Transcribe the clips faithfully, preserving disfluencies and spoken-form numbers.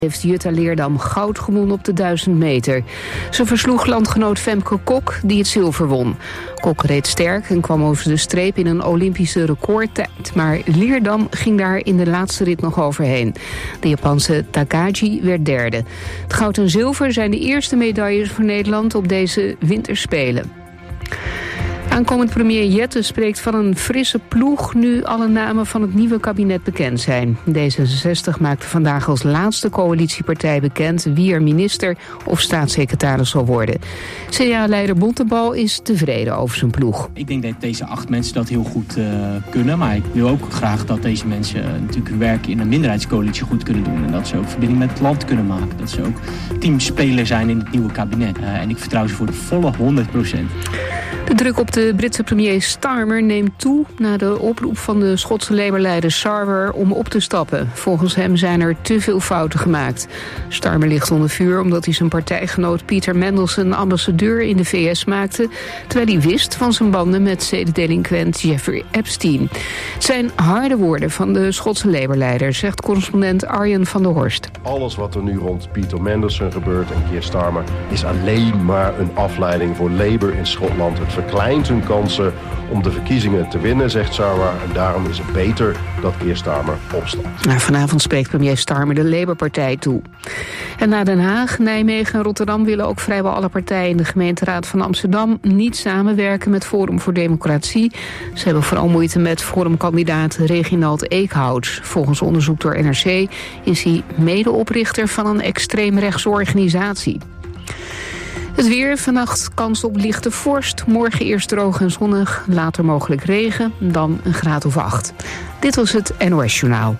heeft Jutta Leerdam goud gewonnen op de duizend meter. Ze versloeg landgenoot Femke Kok, die het zilver won. Kok reed sterk en kwam over de streep in een Olympische recordtijd. Maar Leerdam ging daar in de laatste rit nog overheen. De Japanse Takagi werd derde. Het goud en zilver zijn de eerste medailles voor Nederland op deze winterspelen. Aankomend premier Jette spreekt van een frisse ploeg nu alle namen van het nieuwe kabinet bekend zijn. D zesenzestig maakte vandaag als laatste coalitiepartij bekend wie er minister of staatssecretaris zal worden. C D A-leider Bontebal is tevreden over zijn ploeg. Ik denk dat deze acht mensen dat heel goed uh, kunnen, maar ik wil ook graag dat deze mensen uh, natuurlijk hun werk in een minderheidscoalitie goed kunnen doen. En dat ze ook verbinding met het land kunnen maken. Dat ze ook teamspeler zijn in het nieuwe kabinet. Uh, en ik vertrouw ze voor de volle honderd procent. De druk op de Britse premier Starmer neemt toe na de oproep van de Schotse Labour-leider Sarwer om op te stappen. Volgens hem zijn er te veel fouten gemaakt. Starmer ligt onder vuur omdat hij zijn partijgenoot Peter Mandelson ambassadeur in de V S maakte, terwijl hij wist van zijn banden met zedendelinquent Jeffrey Epstein. Het zijn harde woorden van de Schotse Labour-leider, zegt correspondent Arjen van der Horst. Alles wat er nu rond Peter Mandelson gebeurt en Keir Starmer is alleen maar een afleiding voor Labour in Schotland. Het verkleint hun kansen om de verkiezingen te winnen, zegt Sarwer. En daarom is het beter dat Keir Starmer opstapt. Nou, vanavond spreekt premier Starmer de Labour-partij toe. En na Den Haag, Nijmegen en Rotterdam willen ook vrijwel alle partijen in de gemeenteraad van Amsterdam niet samenwerken met Forum voor Democratie. Ze hebben vooral moeite met forumkandidaat Reginald Eekhout. Volgens onderzoek door N R C is hij medeoprichter van een extreemrechtse organisatie. Het weer, vannacht kans op lichte vorst. Morgen eerst droog en zonnig, later mogelijk regen, dan een graad of acht. Dit was het N O S-journaal.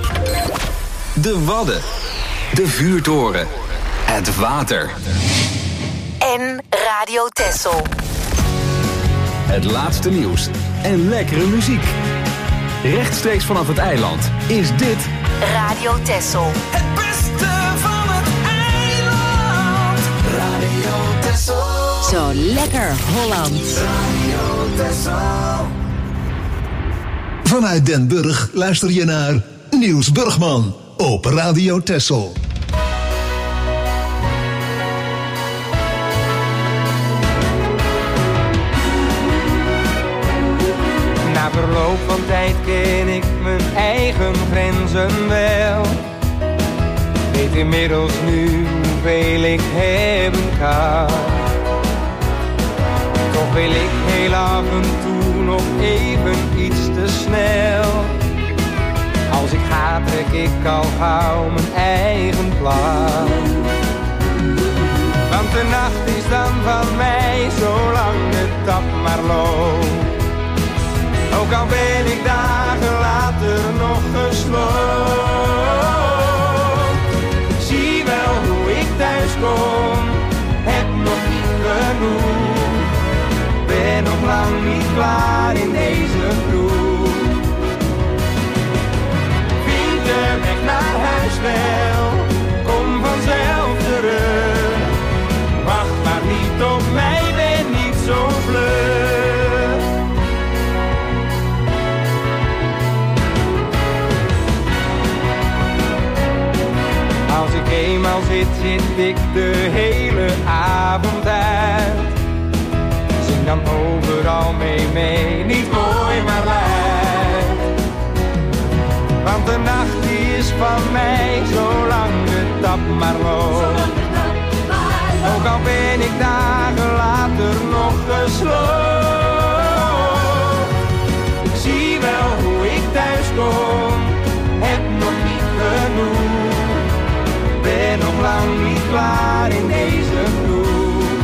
De Wadden, de vuurtoren, het water. En Radio Texel. Het laatste nieuws en lekkere muziek. Rechtstreeks vanaf het eiland is dit Radio Texel. Het beste van het eiland. Radio Texel. Zo lekker Holland. Radio Texel. Vanuit Den Burg luister je naar Niels Burgman op Radio Texel. Na verloop van tijd ken ik mijn eigen grenzen wel. Weet inmiddels nu hoeveel ik hebben kan. Toch wil ik heel af en toe nog even iets te snel. Als ik ga trek ik al gauw mijn eigen plan. Want de nacht is dan van mij zolang de dag maar loopt. Ook al ben ik dagen later nog gesloopt. Zie wel hoe ik thuis kom, heb nog niet genoeg. Ben nog lang niet klaar in deze groep. Vind de weg naar huis wel, kom vanzelf terug. Wacht maar niet op mij, ben niet zo vlug. Als ik eenmaal zit, zit ik de hele avond uit. Zing dan overal mee mee, niet mooi maar luid. Want de nacht die is van mij, zolang de tap maar loopt. Ook al ben ik dagen later nog gesloopt. Ik zie wel hoe ik thuis kom, heb nog niet genoeg. Ben nog lang niet klaar in deze groep.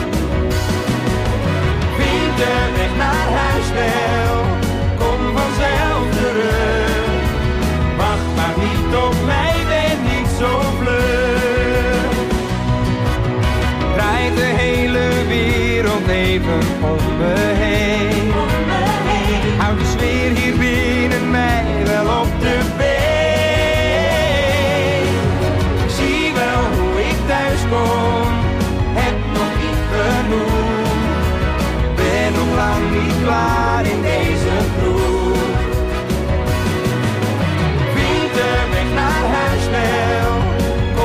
Vind de weg naar huis wel, kom vanzelf terug. Wacht maar niet op mij, ben niet zo vlug. Draait de hele wereld even om me heen. Houd de sfeer hier binnen mij wel op de been. Kom, heb nog niet genoeg. Ben nog lang niet klaar in deze groep. Vind de weg naar huis wel,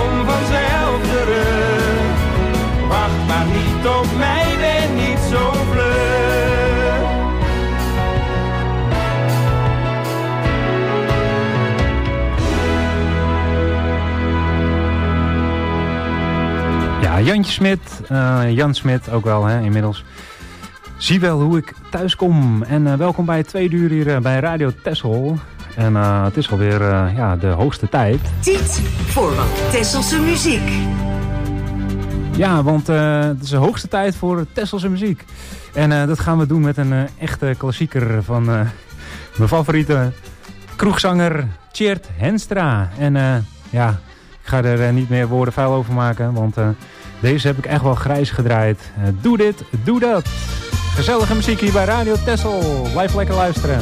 Ja, Jantje Smit, uh, Jan Smit ook wel hè, inmiddels. Zie wel hoe ik thuis kom. En uh, welkom bij het tweede uur hier uh, bij Radio Texel. En uh, het is alweer uh, ja, de hoogste tijd. Tijd voor wat Tesselse muziek. Ja, want uh, het is de hoogste tijd voor Tesselse muziek. En uh, dat gaan we doen met een uh, echte klassieker van uh, mijn favoriete kroegzanger Tjeerd Henstra. En uh, ja, ik ga er uh, niet meer woorden vuil over maken, want uh, deze heb ik echt wel grijs gedraaid. Uh, doe dit, doe dat. Gezellige muziek hier bij Radio Texel. Blijf lekker luisteren.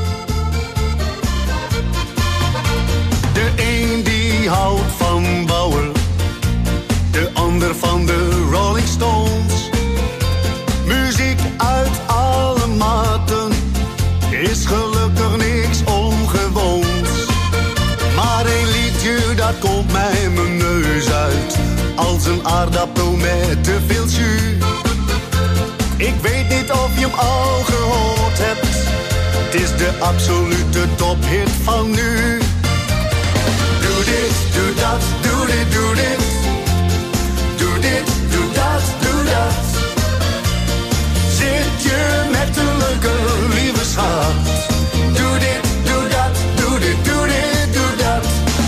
De een die houdt van bouwen, de ander van de Rolling Stones. Muziek uit alle maten is gelukkig niks ongewoons. Maar een liedje dat komt mij mijn neus uit, als een aardappel met te veel jus. Ik weet niet of je hem al gehoord hebt, het is de absolute tophit van nu. Doe dit, doe dat, doe dit, doe dit. Doe dit, doe dat, doe dat. Zit je met een leuke lieve schat. Doe dit, doe dat, doe dit, doe dit, doe dat.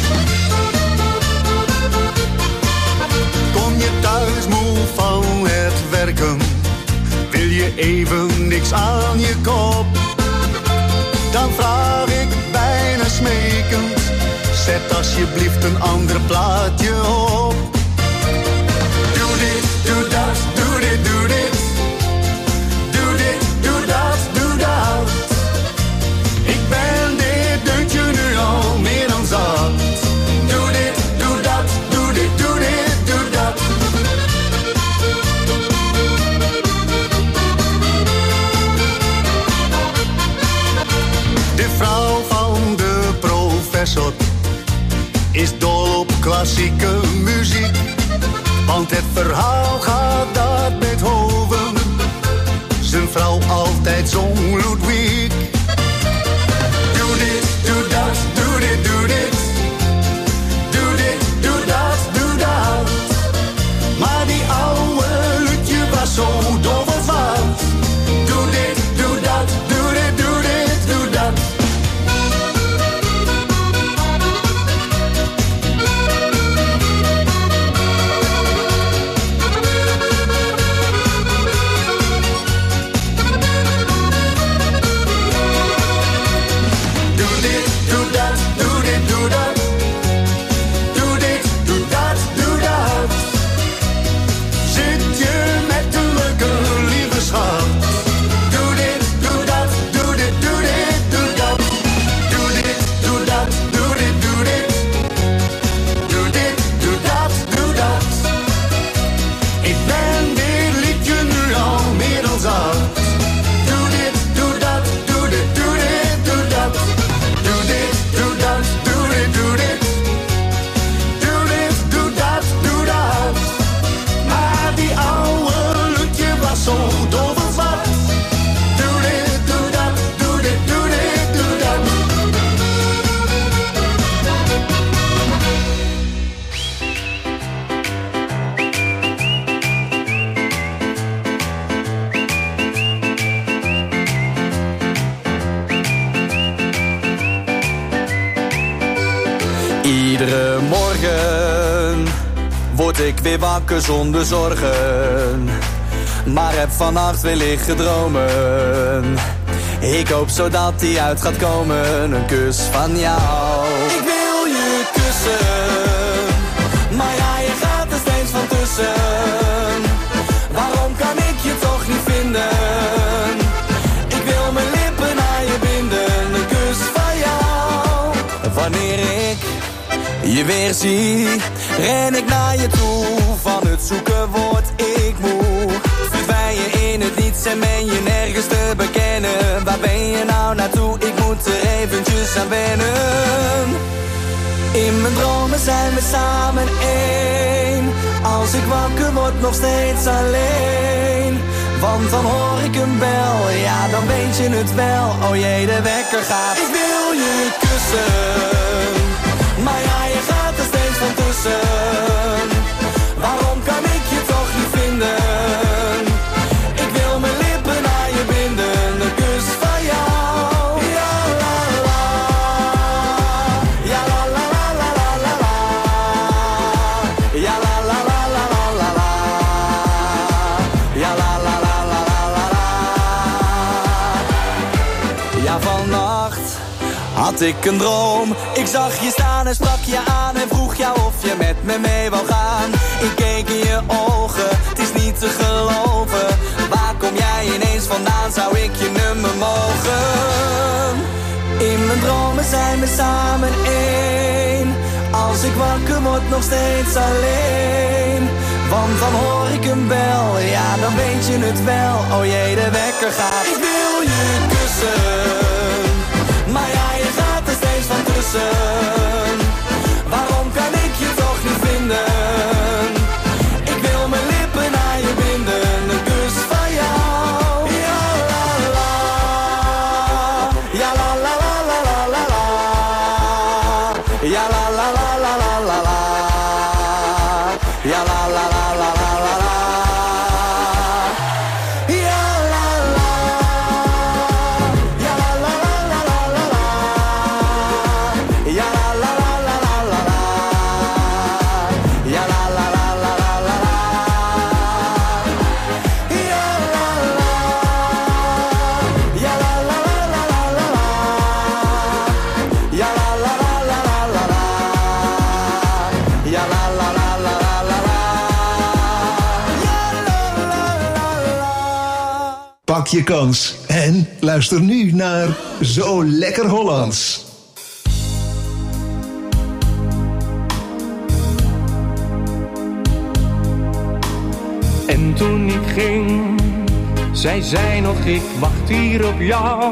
Kom je thuis moe van het werken, wil je even niks aan je kop, dan vraag ik bijna smekend, zet alsjeblieft een ander plaatje op. Doe dit, doe dat, doe dit, doe dit. Doe dit, doe dat, doe dat. Ik ben dit deuntje nu al meer dan zat. Doe dit, doe dat, doe dit, doe dit, doe dat. De vrouw van de professor is dol op klassieke muziek, want het verhaal gaat dat Beethoven zijn vrouw altijd zong Ludwig. Doe dit, doe dat, doe dit, doe dit. Doe dit, doe dat, doe dat. Maar die oude Lutje was zo doof als wat. Doe dit, doe dat, doe dit, doe dit, doe dat. Iedere morgen word ik weer wakker zonder zorgen, maar heb vannacht weer liggen dromen. Ik hoop zo dat die uit gaat komen, een kus van jou. Ik wil je kussen, maar ja, je gaat er steeds van tussen. Waarom kan ik je toch niet vinden? Ik wil mijn lippen aan je binden, een kus van jou. Wanneer ik je weer zie, ren ik naar je toe. Van het zoeken word ik moe. Verdwijn je in het niets en ben je nergens te bekennen. Waar ben je nou naartoe? Ik moet er eventjes aan wennen. In mijn dromen zijn we samen één. Als ik wakker word nog steeds alleen. Want dan hoor ik een bel, ja dan weet je het wel. Oh jee, de wekker gaat. Ik wil je kussen, maar ja, je gaat er steeds van tussen. Waarom kan ik je had ik een droom. Ik zag je staan en sprak je aan en vroeg jou of je met me mee wou gaan. Ik keek in je ogen, het is niet te geloven. Waar kom jij ineens vandaan, zou ik je nummer mogen? In mijn dromen zijn we samen één. Als ik wakker word nog steeds alleen. Want dan hoor ik een bel, ja dan weet je het wel. Oh jee, de wekker gaat. Ik wil je kussen, maar ja, je gaat er steeds van tussen. Waarom kan ik je toch niet vinden? Ik wil mijn lippen naar je binden, een kus van jou. Ja la la, ja la la la la la la la, ja la la la la la la la, ja la la la la la la la, ja la la, ja la la la la la la, ja la la la la la la la, ja la la la la la la la, ja la la, ja la la la la la la, ja la la la la la la la, ja la la la la la la la, ja la la la la. Pak je kans en luister nu naar Zo Lekker Hollands. En toen ik ging, zij zei nog ik wacht hier op jou.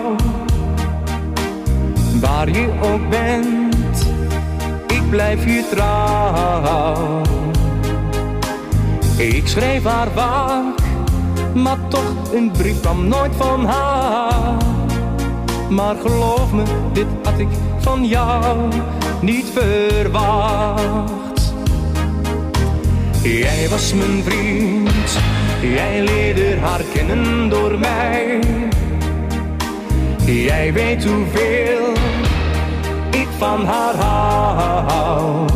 Waar je ook bent, ik blijf je trouw. Ik schreef haar vaak, maar toch een brief kwam nooit van haar. Maar geloof me, dit had ik van jou niet verwacht. Jij was mijn vriend, jij leerde haar kennen door mij. Jij weet hoeveel ik van haar hou.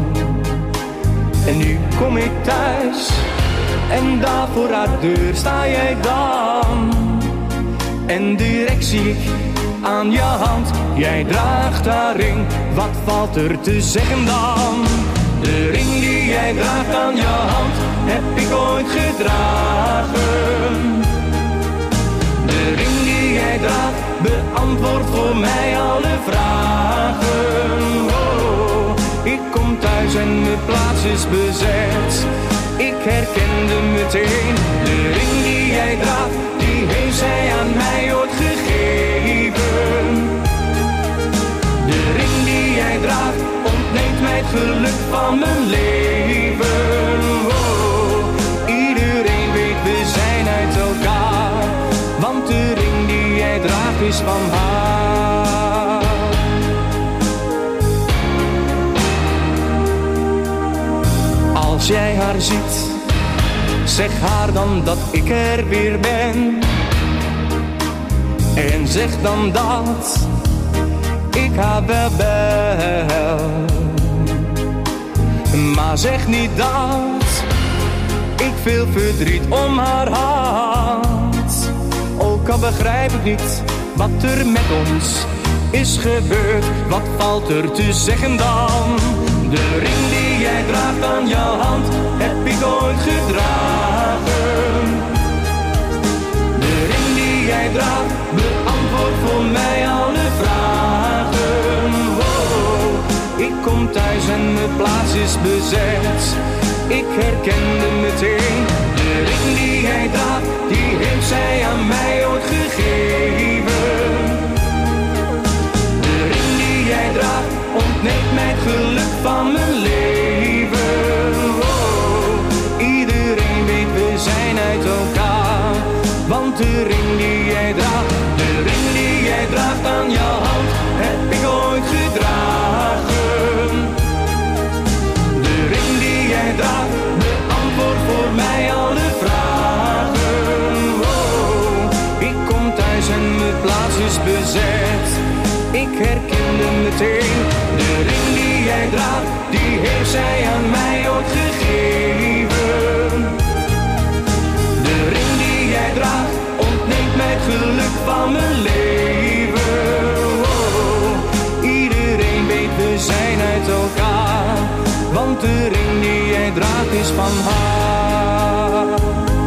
En nu kom ik thuis en daar voor haar deur sta jij dan. En direct zie ik aan je hand, jij draagt haar ring, wat valt er te zeggen dan? De ring die jij draagt aan je hand, heb ik ooit gedragen. De ring die jij draagt, beantwoordt voor mij alle vragen. Oh, ik kom thuis en mijn plaats is bezet. Ik herkende meteen, de ring die jij draagt, die heeft zij aan mij ooit gegeven. De ring die jij draagt, ontneemt mij het geluk van mijn leven. Oh, iedereen weet we zijn uit elkaar, want de ring die jij draagt is van haar. Als jij haar ziet, zeg haar dan dat ik er weer ben. En zeg dan dat ik haar wel bel. Maar zeg niet dat ik veel verdriet om haar had. Ook al begrijp ik niet wat er met ons is gebeurd. Wat valt er te zeggen dan? De ring die jij draagt aan jouw hand, heb ik ooit gedragen. De ring die jij draagt, beantwoordt voor mij alle vragen. Oh, ik kom thuis en mijn plaats is bezet. Ik herkende meteen, de ring die jij draagt, die heeft zij aan mij ooit gegeven. De ring die jij draagt, ontneemt mij het geluk van mijn leven. Oh, iedereen weet we zijn uit elkaar, want de ring die jij draagt, de ring die jij draagt aan jouw hand, heb ik ooit gedragen. De ring die jij draagt, beantwoordt voor mij alle vragen. Oh, ik kom thuis en mijn plaats is bezet. Ik herkende meteen, de ring die jij draagt, die heeft zij aan mij ooit gegeven. De ring die jij draagt, ontneemt mij het geluk van mijn leven. Oh, draad is van haar.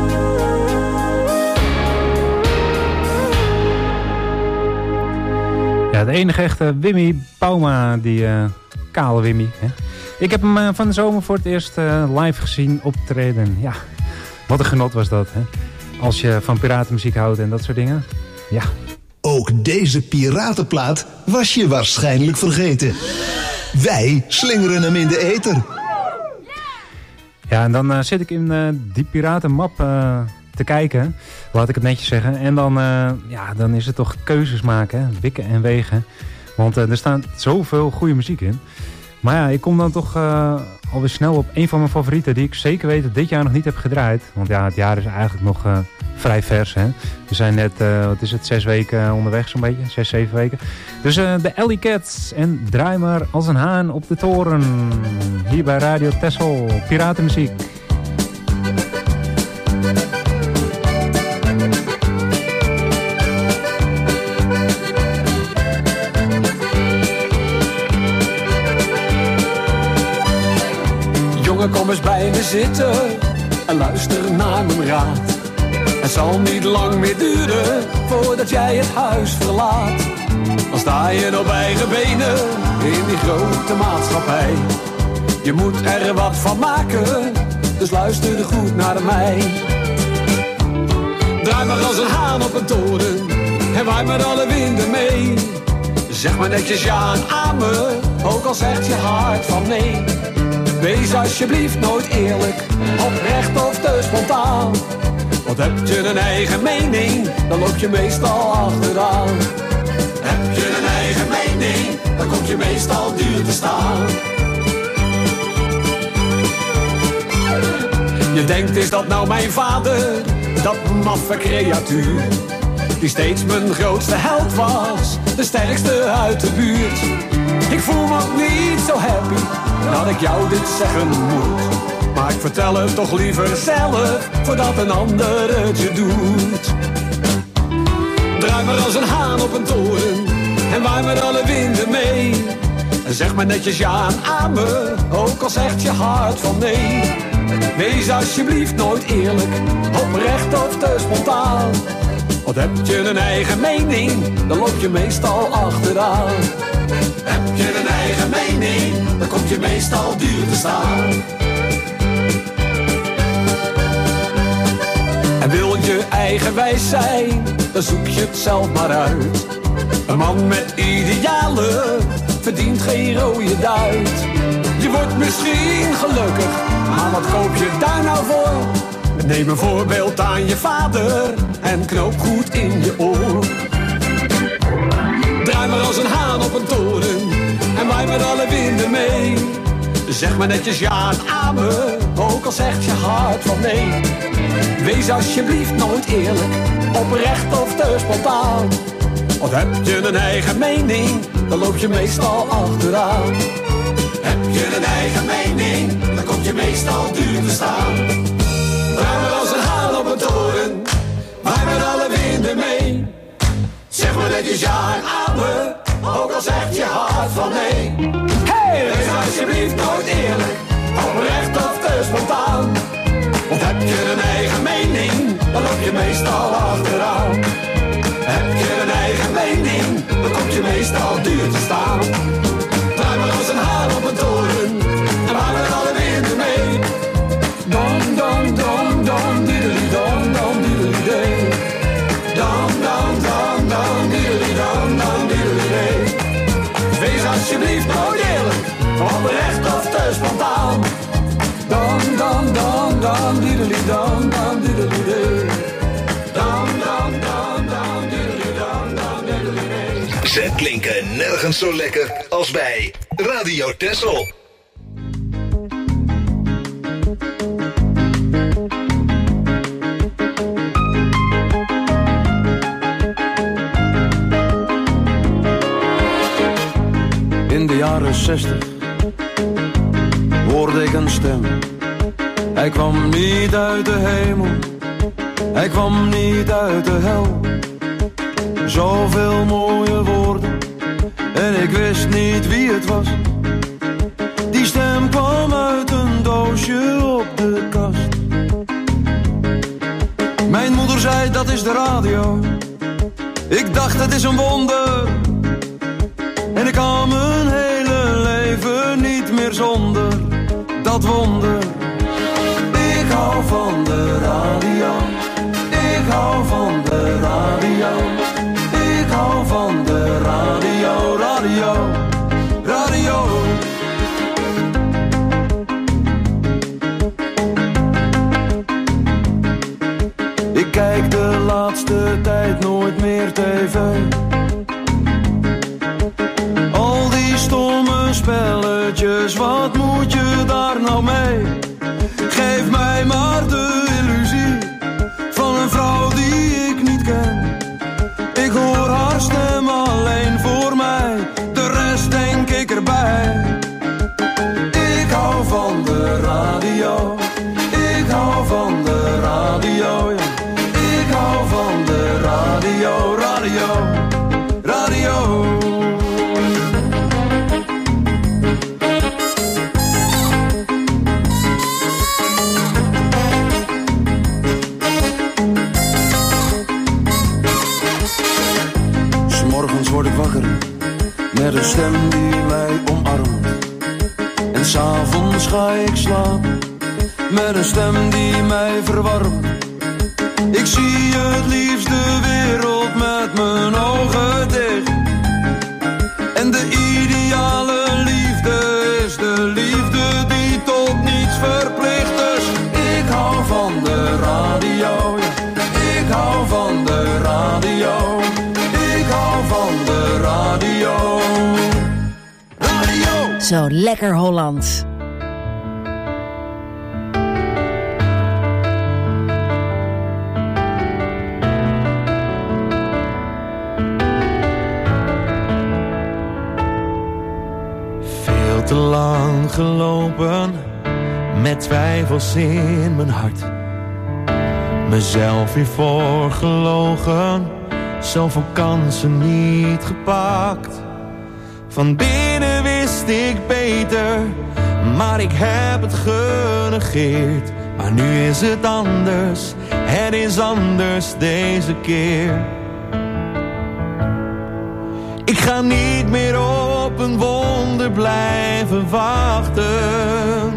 Ja, de enige echte Wimmy Bauma, die uh, kale Wimmy. Hè? Ik heb hem uh, van de zomer voor het eerst uh, live gezien optreden. Ja, wat een genot was dat. Hè? Als je van piratenmuziek houdt en dat soort dingen. Ja. Ook deze piratenplaat was je waarschijnlijk vergeten. Wij slingeren hem in de ether. Ja, en dan uh, zit ik in uh, die piratenmap uh, te kijken. Laat ik het netjes zeggen. En dan, uh, ja, dan is het toch keuzes maken. Hè? Wikken en wegen. Want uh, er staat zoveel goede muziek in. Maar ja, ik kom dan toch uh, alweer snel op een van mijn favorieten. Die ik zeker weten dit jaar nog niet heb gedraaid. Want ja, het jaar is eigenlijk nog uh, vrij vers. Hè? We zijn net, uh, wat is het, zes weken onderweg zo'n beetje. Zes, zeven weken. Dus uh, de Alley Cats en Draai maar als een haan op de toren. Hier bij Radio Texel. Piratenmuziek. Jongen, kom eens bij me zitten en luister naar mijn raad. Het zal niet lang meer duren voordat jij het huis verlaat. Dan sta je op eigen benen in die grote maatschappij. Je moet er wat van maken, dus luister goed naar mij. Draai maar als een haan op een toren en waai met alle winden mee. Zeg maar netjes ja en amen, ook al zegt je hart van nee. Wees alsjeblieft nooit eerlijk, oprecht of te spontaan. Want heb je een eigen mening, dan loop je meestal achteraan. Heb je een eigen mening, dan kom je meestal duur te staan. Je denkt, is dat nou mijn vader, dat maffe creatuur, die steeds mijn grootste held was, de sterkste uit de buurt. Ik voel me ook niet zo happy dat ik jou dit zeggen moet, maar ik vertel het toch liever zelf, voordat een ander het je doet. Draai maar als een haan op een toren en waai met alle winden mee. En zeg maar netjes ja en amen, ook al zegt je hart van nee. Wees alsjeblieft nooit eerlijk, oprecht of te spontaan. Want heb je een eigen mening, dan loop je meestal achteraan. Heb je een eigen mening, dan kom je meestal duur te staan. En wil je eigenwijs zijn, dan zoek je het zelf maar uit. Een man met idealen verdient geen rode duit. Je wordt misschien gelukkig, maar wat koop je daar nou voor? Neem een voorbeeld aan je vader en knoop goed in je oor. Draai maar als een haan op een toren en waai met alle winden mee. Zeg maar netjes ja en amen, ook al zegt je hart van nee. Wees alsjeblieft nooit eerlijk, oprecht of te spontaan. Want heb je een eigen mening, dan loop je meestal achteraan. Heb je een eigen mening, dan kom je meestal duur te staan. Draai maar als een haan op een toren, waai met alle winden mee. Zeg maar netjes ja en amen, ook al zegt je hart van nee. Hey, wees alsjeblieft nooit eerlijk, oprecht of te spontaan. Want heb je een eigen mening, dan loop je meestal achteraan. Heb je een eigen mening, dan kom je meestal duur te staan. Draai maar als een haan op een toren en waai met alle winden mee. Dom, dom, dom, dom, diddely, dom, dom, diddely, day. Dom, dom, dom, dom, diddely, dom, dom, diddely, day. Wees alsjeblieft nooit eerlijk, oprecht of te spontaan. Dom, dom, dom, dom, diddely, dom, dom, diddely, day. Dom, dom, dom, dom, diddely, dom, dom, diddely, day. Ze klinken nergens zo lekker als bij Radio Texel. In de jaren zestig hoorde ik een stem. Hij kwam niet uit de hemel, hij kwam niet uit de hel. Zoveel mooie woorden en ik wist niet wie het was. Die stem kwam uit een doosje op de kast. Mijn moeder zei dat is de radio. Ik dacht het is een wonder. En ik kan mijn hele leven niet meer zonder dat wonder. Ik hou van de radio. Ik hou van de radio. Ik hou van de radio, radio, radio. Ik kijk de laatste tijd nooit meer tv. Al die stomme spelletjes, wat moet je daar nou mee? Geef mij maar de illusie van een vrouw die ik niet ken. Ik hoor haar stem alleen voor mij, de rest denk ik erbij. Ik hou van de radio, ik hou van de radio, ja. Ik hou van de radio, radio, radio. Word ik wakker met een stem die mij omarmt. En s'avonds ga ik slapen met een stem die mij verwarmt. Ik zie het liefst de wereld met mijn ogen dicht. En de ideale liefde is de liefde die tot niets verplicht. Dus ik hou van de radio, ja. Ik hou van de radio. Van de radio. Radio. Zo lekker Holland. Veel te lang gelopen, met twijfels in mijn hart. Mezelf weer voorgelogen, zoveel kansen niet gepakt. Van binnen wist ik beter, maar ik heb het genegeerd. Maar nu is het anders, het is anders deze keer. Ik ga niet meer op een wonder blijven wachten.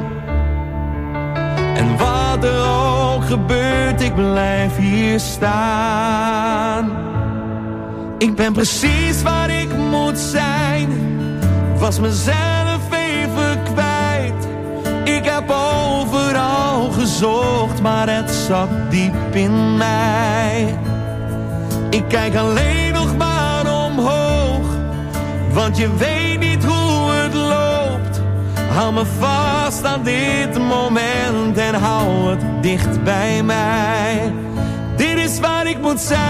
En wat er ook gebeurt, ik blijf hier staan. Ik ben precies waar ik moet zijn, was mezelf even kwijt. Ik heb overal gezocht, maar het zat diep in mij. Ik kijk alleen nog maar omhoog, want je weet niet hoe het loopt. Hou me vast aan dit moment en hou het dicht bij mij. Dit is waar ik moet zijn.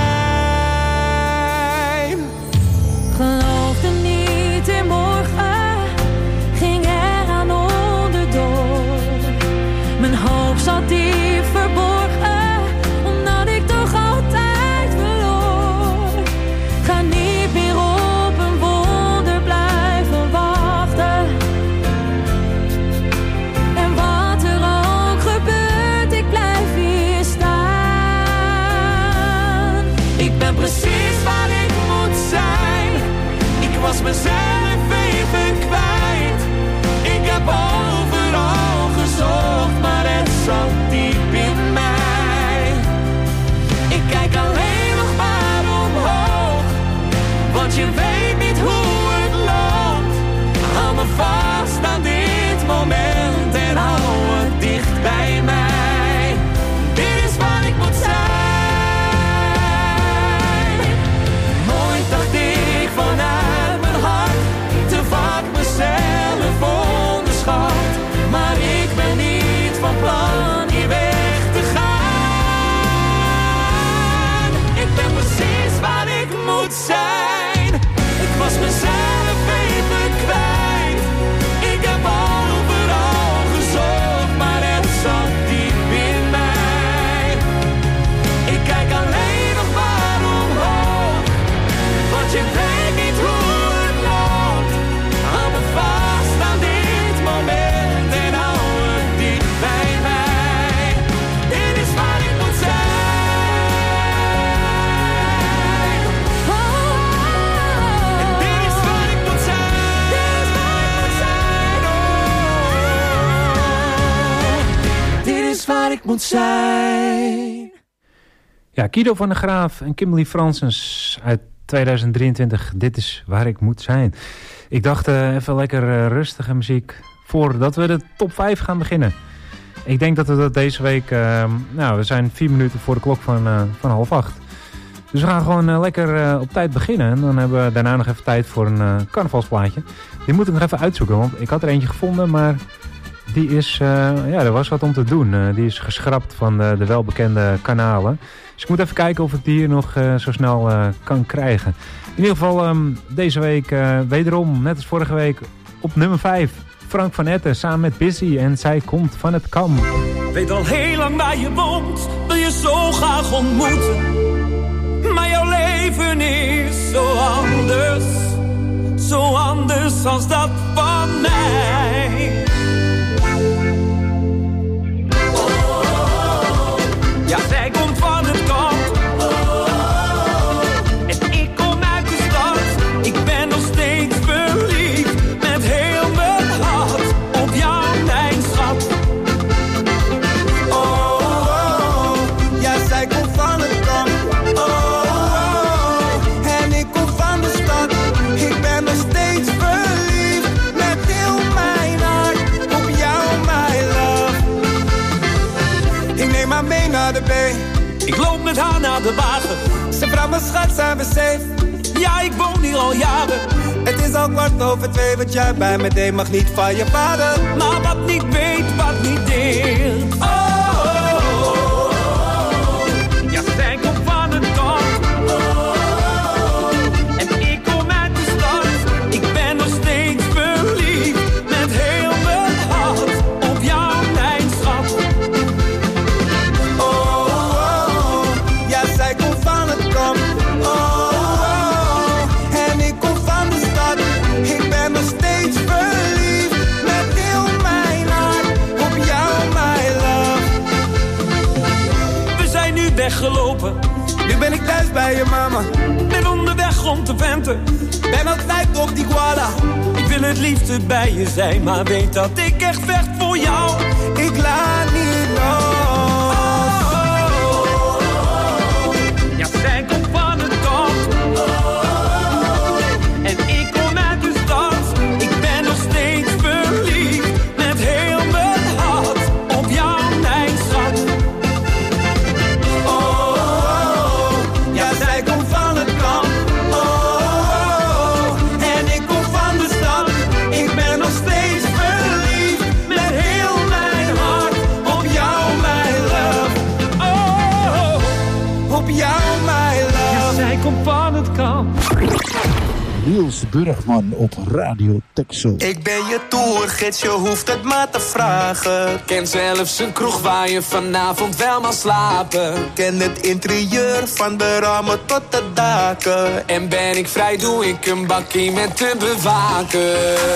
Geloofde niet in morgen, ging eraan onderdoor. Mijn hoop zat diep verborgen, omdat ik toch altijd verloor. Ga niet meer op een wonder blijven wachten. En wat er ook gebeurt, ik blijf hier staan. Ik ben precies waar ik moet zijn. Ik was mezelf even kwijt. Ik heb overal gezocht, maar het zat diep precies waar ik moet zijn. Ja, Kido van der Graaf en Kimberly Fransens uit tweeduizend drieëntwintig. Dit is waar ik moet zijn. Ik dacht uh, even lekker uh, rustige muziek voordat we de top vijf gaan beginnen. Ik denk dat we dat deze week... Uh, nou, we zijn vier minuten voor de klok van, uh, van half acht. Dus we gaan gewoon uh, lekker uh, op tijd beginnen. En dan hebben we daarna nog even tijd voor een uh, carnavalsplaatje. Die moet ik nog even uitzoeken, want ik had er eentje gevonden, maar die is... Uh, ja, er was wat om te doen. Uh, die is geschrapt van de, de welbekende kanalen. Dus ik moet even kijken of ik die hier nog uh, zo snel uh, kan krijgen. In ieder geval um, deze week uh, wederom, net als vorige week, op nummer vijf. Frank van Etten samen met Busy en zij komt van het Kam. Weet al heel lang waar je woont, wil je zo graag ontmoeten. Maar jouw leven is zo anders, zo anders als dat van mij. Oh, ja, zij komt van het Kam. Oh, en ik kom uit de stad. Ik ben nog steeds verliefd met heel mijn hart op jou, mijn schat. Oh, oh, ja, zij komt van het Kam. Oh, oh, en ik kom van de stad. Ik ben nog steeds verliefd met heel mijn hart op jou, my love. Ik neem haar mee naar de bay. Ik loop met haar naar de wagen. Ze vraagt me, schat, zijn we safe? Ja, ik woon hier al jaren. Het is al kwart over twee, wat jij bij me deed mag niet van je vader. Maar wat niet weet, wat niet deelt. Oh, oh, oh, oh. Ja, zij komt van het Kam. Oh, oh, en ik kom uit de stad. Ik ben nog steeds verliefd met heel mijn hart op jou, mijn schat. Oh, oh, oh. Ja, zij komt van het Kam. Oh, oh, en ik kom van de stad. Ik ben nog steeds verliefd met heel mijn hart op jou, my love. We zijn nu weggelopen. Nu ben ik thuis bij je mama. Ben onderweg om te venten. Ben altijd op die guala. Ik wil het liefste bij je zijn, maar weet dat ik echt vecht voor jou. Ik laat niet los. Oh, oh, oh. Ja, zij komt van het Kam. Oh, en ik kom uit de stad. Ik ben nog steeds verliefd met heel mijn hart op jou, mijn schat. Oh, oh, oh. Ja, zij komt van het Kam. Oh, oh, oh. En ik kom van de stad. Ik ben nog steeds verliefd met heel mijn hart op jou, my love. Oh, Op jou, my ja, love. zij komt van het Kam. Niels Burgman op Radio Texel. Ik ben je tourgids, je hoeft het maar te vragen. Ken zelfs een kroeg waar je vanavond wel mag slapen. Ken het interieur van de ramen tot de daken. En ben ik vrij, doe ik een bakkie met te bewaken.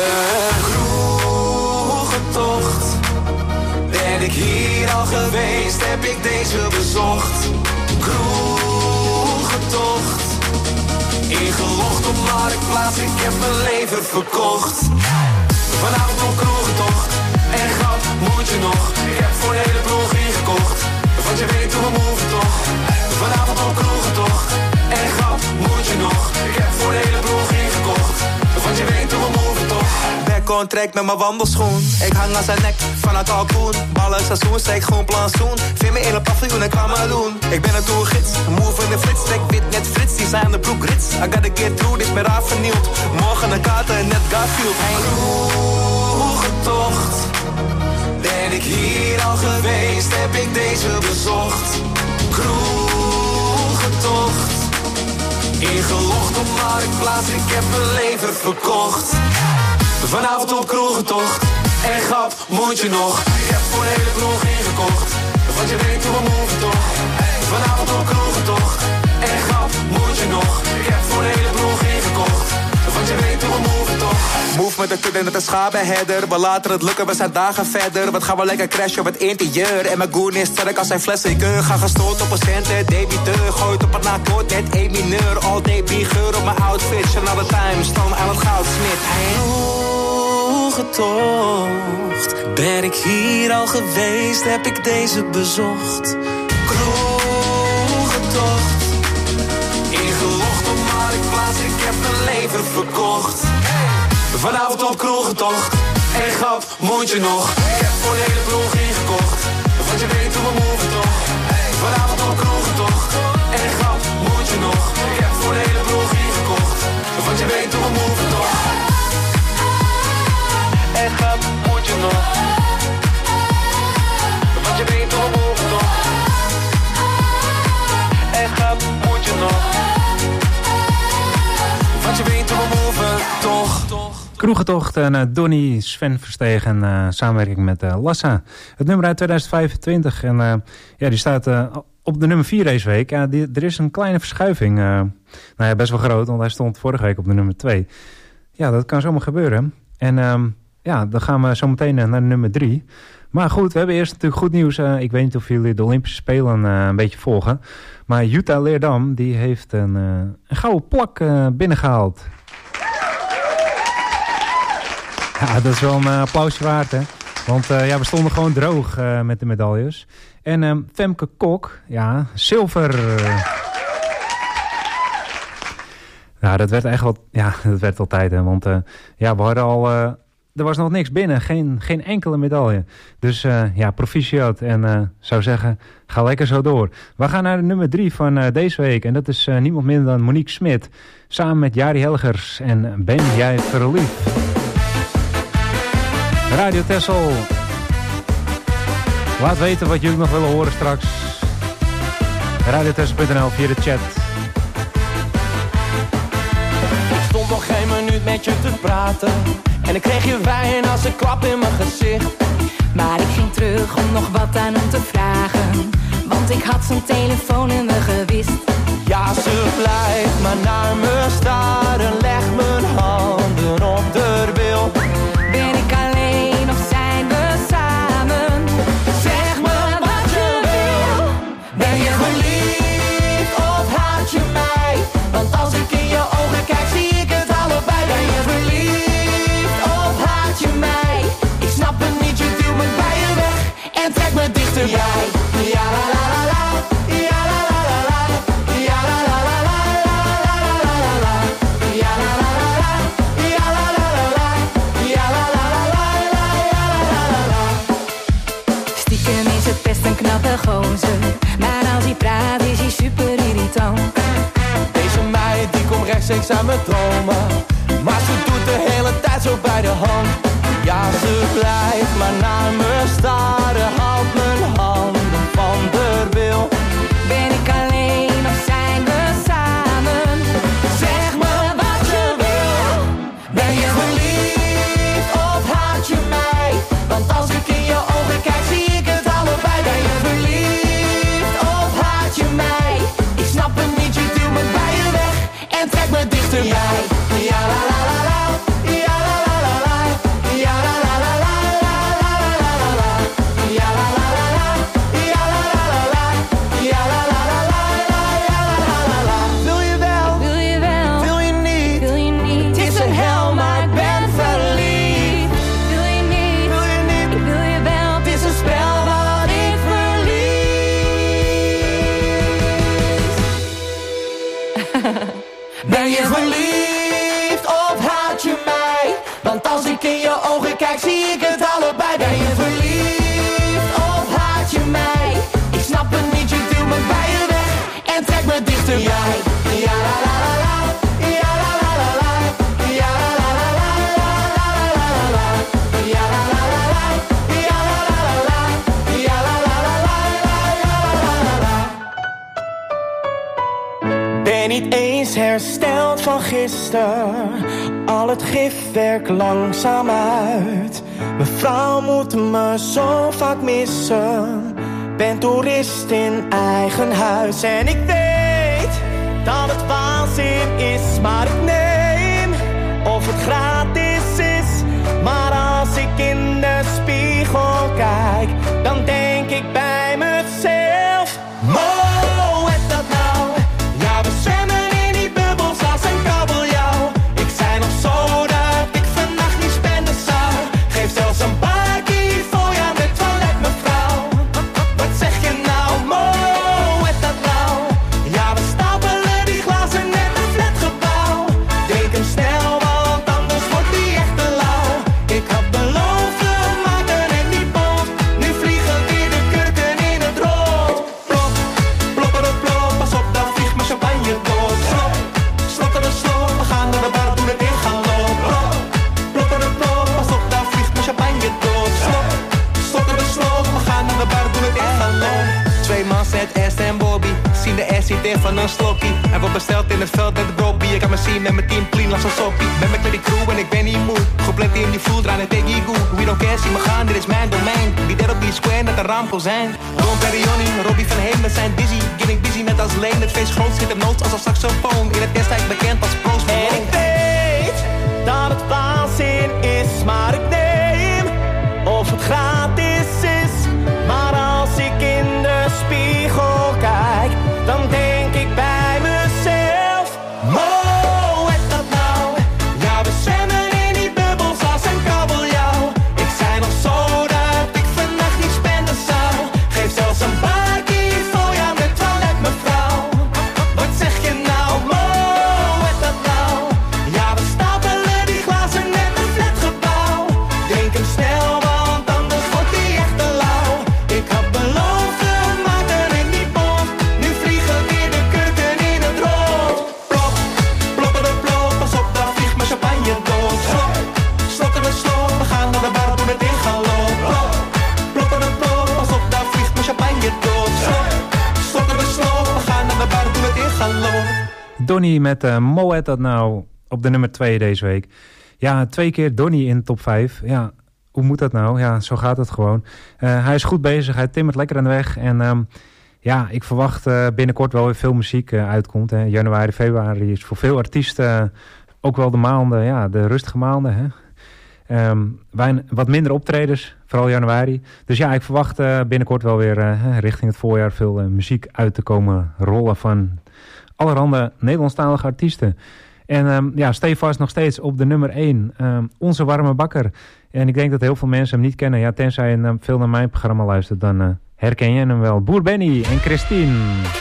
Kroegentocht. Ben ik hier al geweest, heb ik deze bezocht. Kroegentocht. Ingelogd op Marktplaats, ik heb mijn leven verkocht. Vanavond op kroegentocht. En gat, moet je nog? Ik heb voor de hele ploeg ingekocht. Want je weet hoe we moven toch. Vanavond op kroegentocht. En gat, moet je nog? Ik heb voor de hele ploeg ingekocht. Want je weet hoe we moven toch. Back on track met mijn wandelschoen. Ik hang aan zijn nek van het kalkoen. Ballen seizoen, steek gewoon plantsoen. Vind me in een paviljoen en kwam maar doen. Ik ben een tourgids, move in de flits. Trek wit net frits, die zijn de broek rits. I gotta get through, dit is meer raar vernieuwd. Morgen een kater en net Garfield. Hey. Kroegentocht. Ben ik hier al geweest, heb ik deze bezocht. Kroegentocht. Ingelogd op Marktplaats, ik heb mijn leven verkocht. Vanavond op kroegentocht. En grap, moet je nog? Ik heb voor de hele ploeg ingekocht. Want je weet hoe we moven toch. Vanavond op kroegentocht. En grap, moet je nog? Ik heb voor de hele ploeg ingekocht. Want je weet hoe we moven toch. Move met de kudde en met een schapenherder. We laten het lukken, we zijn dagen verder. Wat gaan we lekker crashen op het interieur. En mijn goon is sterk als zijn flessen. Ik ga gestoord op een centen, debiteur. Gooit op een akkoord, net één mineur. All day geur op mijn outfit. Chanel the time, stam aan het goudsmit. Hey. kroegentocht. Ben ik hier al geweest, heb ik deze bezocht. Kroegentocht. Ingelogd op Marktplaats, ik heb mijn leven verkocht. Vanavond op kroegentocht. En grap, moet je nog? Ik heb voor de hele ploeg ingekocht. Want je weet hoe we move toch. Vanavond op kroegentocht. En grap, moet je nog? Ik heb voor de hele ploeg ingekocht. Want je weet hoe we move toch. En grap, moet je nog? Want je weet hoe we move toch. En grap, moet je nog? Want je weet hoe we move toch. Kroegentocht en uh, Donny, Sven Versteeg en uh, samenwerking met uh, Lassa. Het nummer uit tweeduizend vijfentwintig en uh, ja, die staat uh, op de nummer vier deze week. Ja, die, er is een kleine verschuiving. Uh, nou ja, best wel groot, want hij stond vorige week op de nummer twee. Ja, dat kan zomaar gebeuren. En um, ja, dan gaan we zo meteen uh, naar de nummer drie. Maar goed, we hebben eerst natuurlijk goed nieuws. Uh, ik weet niet of jullie de Olympische Spelen uh, een beetje volgen. Maar Jutta Leerdam, die heeft een, uh, een gouden plak uh, binnengehaald. Ja, dat is wel een uh, applausje waard, hè. Want uh, ja, we stonden gewoon droog uh, met de medailles. En um, Femke Kok, ja, zilver. Nou, dat werd echt wel, ja, dat werd wel tijd, hè. Want uh, ja, we hadden al, uh, er was nog niks binnen, geen, geen enkele medaille. Dus uh, ja, proficiat. En uh, zou zeggen, ga lekker zo door. We gaan naar de nummer drie van uh, deze week. En dat is uh, niemand minder dan Monique Smit. Samen met Jari Helgers en Ben jij verliefd? Radio Texel. Laat weten wat jullie nog willen horen straks. radiotexel punt n l via de chat. Ik stond nog geen minuut met je te praten. En ik kreeg je wijn als een klap in mijn gezicht. Maar ik ging terug om nog wat aan hem te vragen. Want ik had zijn telefoonnummer gewist. Ja, ze blijft maar naar me staren. Leg mijn handen op de wil. Ben ik alleen of zijn we samen? Zeg me wat je wil. Ben je verliefd of haat je mij? Want als ik in je ogen kijk zie ik het allebei. Ben je verliefd of haat je mij? Ik snap het niet, je duwt me bij je weg en trek me dichterbij. Ja la la la la, ja la la la la, ja la la la la, la la la la, ja la la la la, ja la la la la, ja la la la la, la la la la. Stiekem is het best een knappe gozer, maar als hij praat is hij super irritant. Deze meid die komt rechtstreeks aan mijn dromen, maar ze doet de hele tijd zo bij de hand. Ja, ze blijft maar naar me staren, houdt mijn handen van de wil. Ben ik alleen of zijn we samen? Zeg me wat je wil. Ben je verliefd of haat je mij? Want als ik in je ogen kijk zie ik het allebei. Ben je verliefd of haat je mij? Ik snap het niet, je duwt me bij je weg en trek me dichterbij. Ja la la la la, ja la la la la, ja la la la la, la la la la la, ja la la la la, ja la la la la, ja la la la la, ja la la la. Wil je wel? Wil je wel? Wil je niet? Wil je niet? Het is een hel, maar ik ben verliefd. Wil je niet? Wil je niet? Ik wil je wel. Het is een spel wat ik verlies. Ben je verliefd of haat je mij? Want als ik in je ogen kijk zie ik het allebei. Ben je verliefd of haat je mij? Ik snap het niet, je duwt me bij je weg en trek me dichterbij. Ja la la la la, ja la la la la, ja la la la la, la la la la, ja la la la la, ja la la la la, ja la la la la, la la la la. Ben niet eens hersteld van gisteren, al het gif werkt langzaam uit. Mevrouw moet me zo vaak missen, ben toerist in eigen huis. En ik weet dat het waanzin is, maar ik neem of het gratis is. Maar als ik in de spiegel kijk, dan denk ik bij mezelf: oh, is dat nou? Ja, we zwemmen in die bubbels als een kabeljauw. Ik zei nog zo dat ik vannacht niet spenden zou. de bar, doen het in galop. Twee man zet Ernst en Bobby, zien de S zit van een slokkie. En wordt besteld in het veld met de Bobby. Ik kan me zien met mijn team clean als een soppie. Ben met die crew en ik ben niet moe. Gepland in die vloed, draaien tegen je goe. We don't care, zie me gaan, dit is mijn domein. Die dead op die square, net een raamkozijn. Ron Perrioni, Robbie van Heem, zijn dizzy. Getting busy net als Leen, het feest groot zit hem nood als een saxofoon. In het destijds bekend als Proost Malone. En ik weet dat het waanzin is, maar ik neem of het gratis is. Maar als ik in de spiegel kijk, dan denk ik bij mezelf, wow, is dat nou? Ja, we zwemmen in die bubbels als een kabeljauw. Ik zei nog zo dat ik vannacht niet spenden zou. Geef zelfs een bakkie voor jou met toilet, mevrouw. Wat zeg je nou? Wow, is dat nou? Ja, we stapelen die glazen net een flatgebouw. Drink hem snel, want anders wordt die echt te lauw. Ik had beloofd te maken in die bocht. Nu vliegen weer de kurken in het rood. Plop, ploppen de plop, pas op, daar vliegt mijn champagne dood. Slok, slokken de slok, we gaan naar de bar, doen het in galop. Plop, ploppen de plop, pas op, daar vliegt mijn champagne dood. Slok, slokken de slok, we gaan naar de bar, doen het in galop. Donnie met uh, Mo het dat nou op de nummer twee deze week. Ja, twee keer Donnie in de top vijf. Ja, hoe moet dat nou? Ja, zo gaat het gewoon. Uh, hij is goed bezig, hij timmert lekker aan de weg. En um, ja, ik verwacht uh, binnenkort wel weer veel muziek uh, uitkomt. Hè. Januari, februari is voor veel artiesten uh, ook wel de maanden, ja, de rustige maanden. Hè. Um, wij, wat minder optredens, vooral januari. Dus ja, ik verwacht uh, binnenkort wel weer uh, richting het voorjaar veel uh, muziek uit te komen rollen van allerhande Nederlandstalige artiesten. En um, ja, stevast nog steeds op de nummer één. Um, onze warme bakker. En ik denk dat heel veel mensen hem niet kennen. Ja, tenzij je uh, veel naar mijn programma luistert, dan uh, herken je hem wel. Boer Benny en Christine.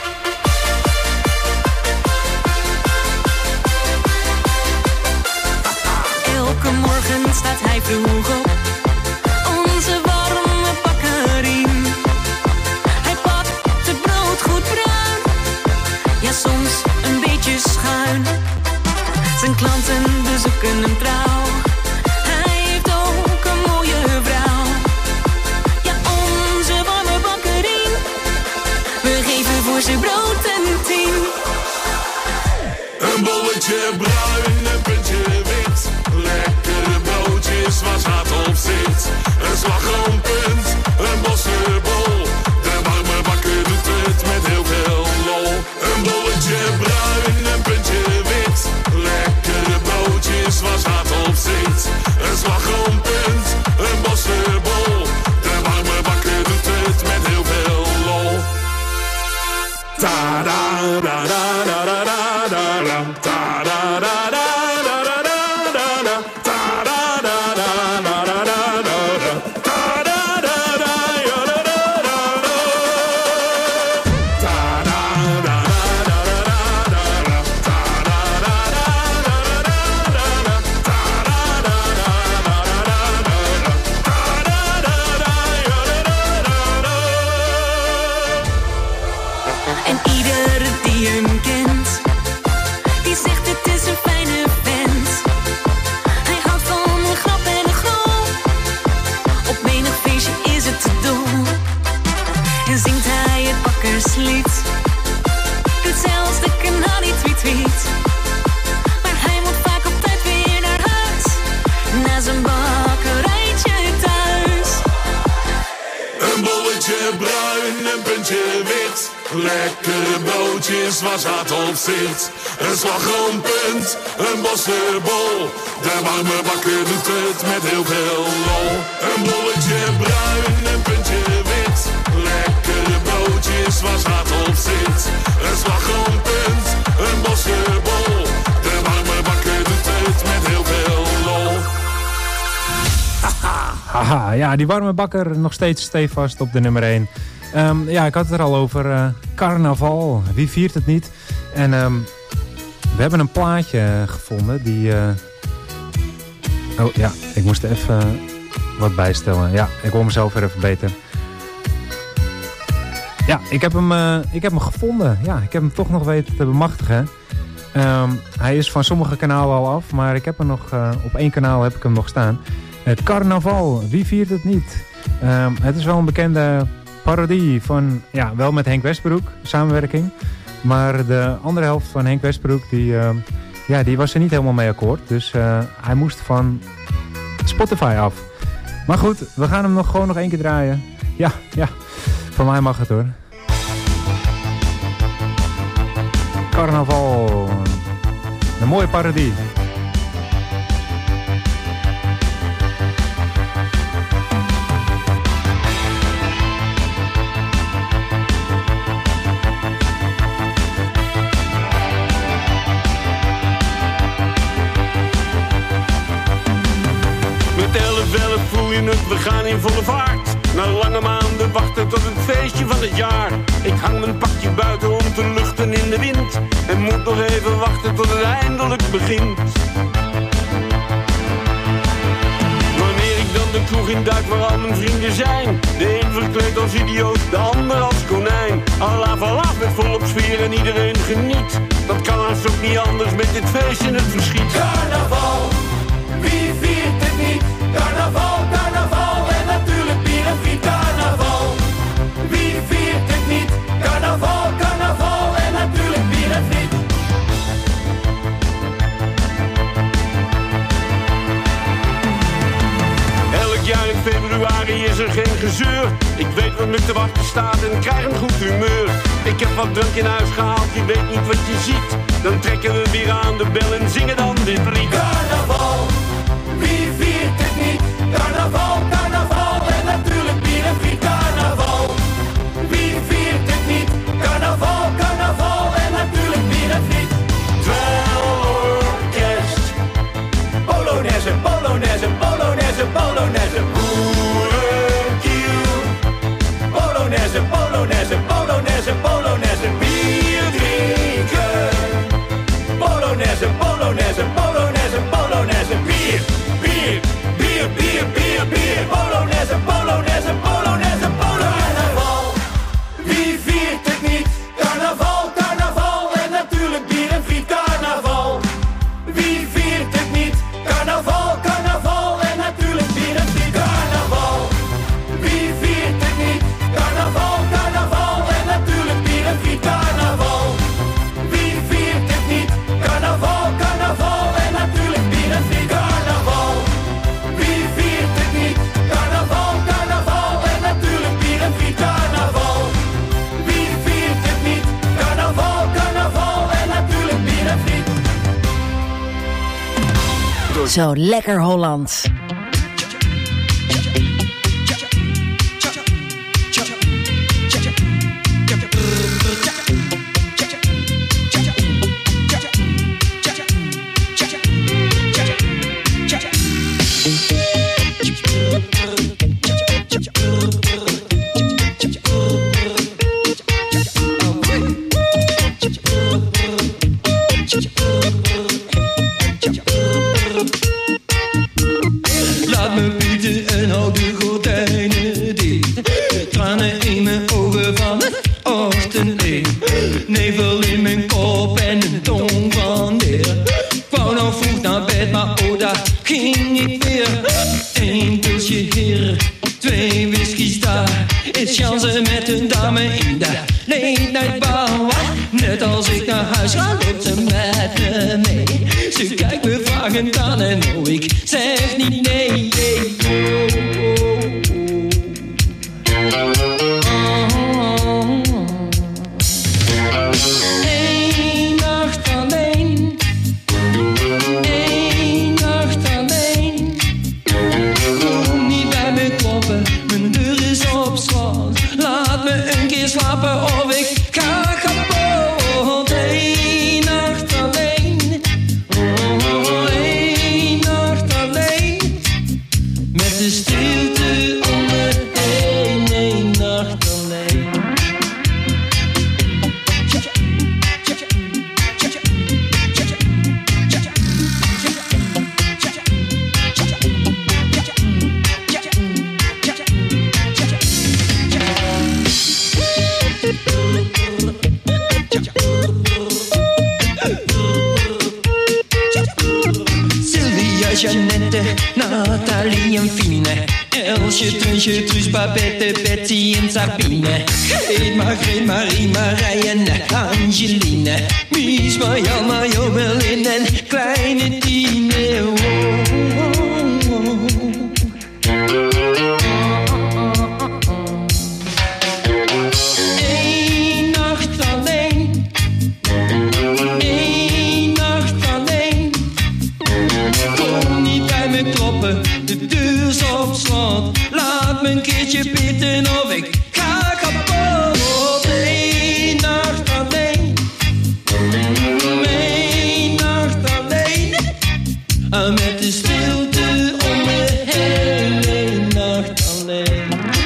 Elke morgen staat hij vroeg op, onze warme bakkerie. Hij pakt het brood goed bruin, ja soms een beetje schuin. Zijn klanten bezoeken hem trouw, hij heeft ook een mooie vrouw. Ja, onze warme bakkerie, we geven voor zijn brood een tien. Een bolletje bruin, een puntje wit, lekkere broodjes waar zaad op zit. Een slagroompunt, een bossenbol, de warme bakker doet het met heel veel lol. Een bolletje bruin, een puntje wit, lekkere broodjes waar zaad op zit. Een slagroompunt, een bossenbol, de warme bakker doet het met heel veel lol. Ta da da da da da da da da ta da da da da da da da da ta da da da da da da da ta da da da yo da da da da ta da da da da da da da ta da da da da da da da ta da da da da da da da ta da da da yo da da da da. En ieder die hem kent, die zegt het is een fijne vent. Hij houdt van een grap en een grol, op menig feestje is het te dol. En zingt hij het bakkerslied, doet zelfs de kanaal niet tweet tweet. Maar hij moet vaak op tijd weer naar huis, na zijn bakkerijtje thuis. Een bolletje bruin, een puntje wit, lekkere broodjes waar zaad op zit. Een slagroompunt, een bossenbol, de warme bakker doet het met heel veel lol. Een bolletje bruin, een puntje wit, lekkere broodjes waar zaad op zit. Een slagroompunt, een bossenbol, de warme bakker doet het met heel veel lol. Haha, ja, die warme bakker nog steeds stevast op de nummer één. Um, ja, ik had het er al over. Uh, carnaval, wie viert het niet? En um, we hebben een plaatje gevonden die... Uh... Oh ja, ik moest er even uh, wat bijstellen. Ja, ik hoor mezelf weer even beter. Ja, ik heb hem, uh, ik heb hem gevonden. Ja, ik heb hem toch nog weten te bemachtigen. Um, hij is van sommige kanalen al af, maar ik heb hem nog, uh, op één kanaal heb ik hem nog staan. Het carnaval, wie viert het niet? Um, het is wel een bekende parodie van, ja, wel met Henk Westbroek, samenwerking. Maar de andere helft van Henk Westbroek, die, uh, ja, die was er niet helemaal mee akkoord. Dus uh, hij moest van Spotify af. Maar goed, we gaan hem nog gewoon nog één keer draaien. Ja, ja, van mij mag het hoor. Carnaval. Een mooie parodie. Met elf elf voel je het, we gaan in volle vaart. Na lange maanden wachten tot het feestje van het jaar. Ik hang mijn pakje buiten om te luchten in de wind. En moet nog even wachten tot het eindelijk begint. Wanneer ik dan de kroeg in duik waar al mijn vrienden zijn. De een verkleed als idioot, de ander als konijn. Allah vanaf met volop sfeer en iedereen geniet. Dat kan haast ook niet anders met dit feest in het verschiet. Carnaval, wie viert het niet? Carnaval, carnaval en natuurlijk bier en friet. Carnaval, wie viert het niet? Carnaval, carnaval en natuurlijk bier en friet. Elk jaar in februari is er geen gezeur. Ik weet wat me te wachten staat en krijg een goed humeur. Ik heb wat drank in huis gehaald, je weet niet wat je ziet. Dan trekken we weer aan de bel en zingen dan dit lied. Carnaval, wie viert het niet? Carnaval, carnaval en natuurlijk bier en friet. Carnaval, wie viert het niet? Carnaval, carnaval en natuurlijk bier en friet. Dwelorkest, Polonaise, Polonaise, Polonaise, Polonaise. Boerenkiel, Polonaise, Polonaise, Polonaise, Polonaise. Bier drinken, Polonaise, Polonaise, Polonaise, Polonaise. Bier, bier, bier, bier, bier, bier. Polonaise, Polonaise, Polonaise, Polonaise. Carnaval, wie viert het niet? Carnaval, carnaval en natuurlijk bier en friet. Carnaval, wie viert het niet? Carnaval, carnaval en natuurlijk bier en friet. Carnaval, wie viert het niet? Carnaval, carnaval en natuurlijk bier en friet. Carnaval, wie viert het niet? Carnaval, carnaval en natuurlijk bier en friet. Carnaval, wie viert het niet? Carnaval, carnaval en natuurlijk bier en friet. Carnaval, wie viert het niet? Carnaval, carnaval en natuurlijk bier en friet. Zo lekker Hollands. Laat me bieden en hou de gordijnen dicht. Tranen in mijn ogen van het ochtendlicht. Nevel in mijn kop en een tong van leer. Ik wou nou vroeg naar bed, maar oh daar ging ik weer. Eén pilsje hier, twee whiskies daar. Is chansen met een dame in de late night bar. Net als ik naar huis ga, loopt ze met me mee. Ze kijkt me vragend aan en oh, ik zeg niet nee. Oh, oh, oh. Eén nacht alleen. Eén nacht alleen. Kom niet bij me kloppen, mijn deur is op slot. Laat me een keer slapen of ik ga kapot. Eén nacht alleen. Oh, één nacht alleen. Met de stilte om me heen. Één nacht alleen. Toosje, Trunsje, Truus, Babette, Betty en Sabine. Eet Margreet, Marie, Marije en Angeline. Mies, Marjan, Marjolein en kleine Tine. Oh, oh, oh. Eén nacht alleen. Eén nacht alleen. Kom niet bij me kloppen, de deur is op slot. Laat me een keertje pitten of ik ga kapot. Eén nacht alleen. Eén nacht alleen. Met de stilte om me heen. Eén nacht alleen.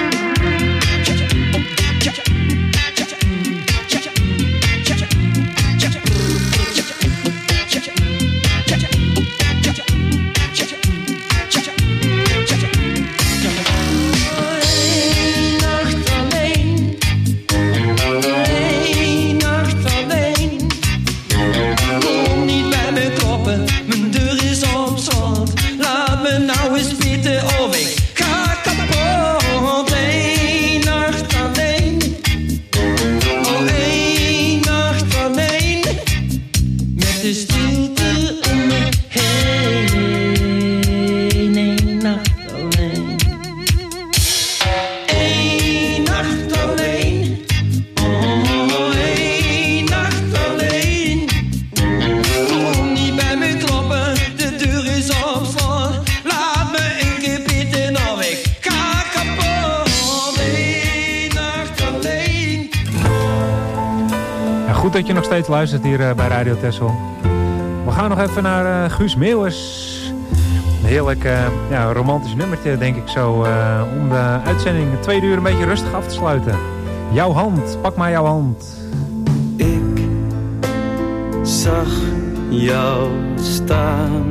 Dat je nog steeds luistert hier uh, bij Radio Texel. We gaan nog even naar uh, Guus Meeuwis. Een heerlijk uh, ja, romantisch nummertje, denk ik zo. Uh, om de uitzending het tweede uur een beetje rustig af te sluiten. Jouw hand, pak maar jouw hand. Ik zag jou staan.